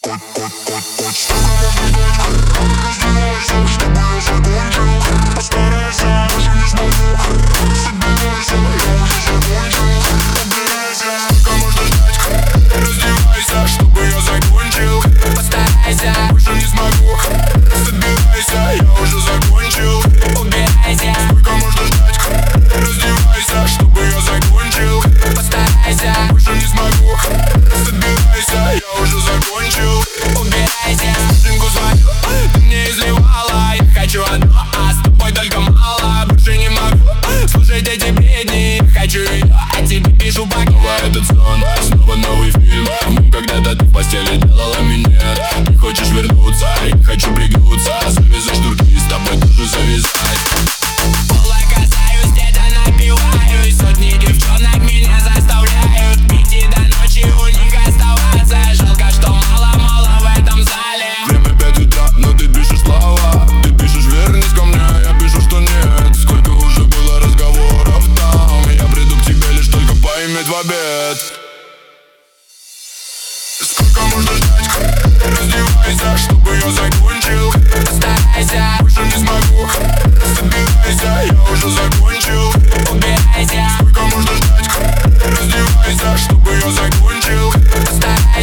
Этот сон, снова новый фильм. Когда-то ты в постели делала минет. Не хочешь вернуться, я не хочу пригнуться. Завязать шнурки, с тобой тоже завязать. Пола касаюсь, где-то напиваюсь. Сотни девчонок меня заставляют пить и до ночи у них оставаться. Жалко, что мало-мало в этом зале. Время 5 утра, но ты пишешь слова. Ты пишешь вернись ко мне, я пишу, что нет. Сколько уже было разговоров там. Я приду к тебе лишь только поиметь в обед. Сколько можно ждать? Раздевайся, чтобы я закончил. Постарайся, больше не смогу. Собирайся, я уже закончил. убирайся. Сколько можно ждать? Раздевайся, чтобы я закончил. Постарайся.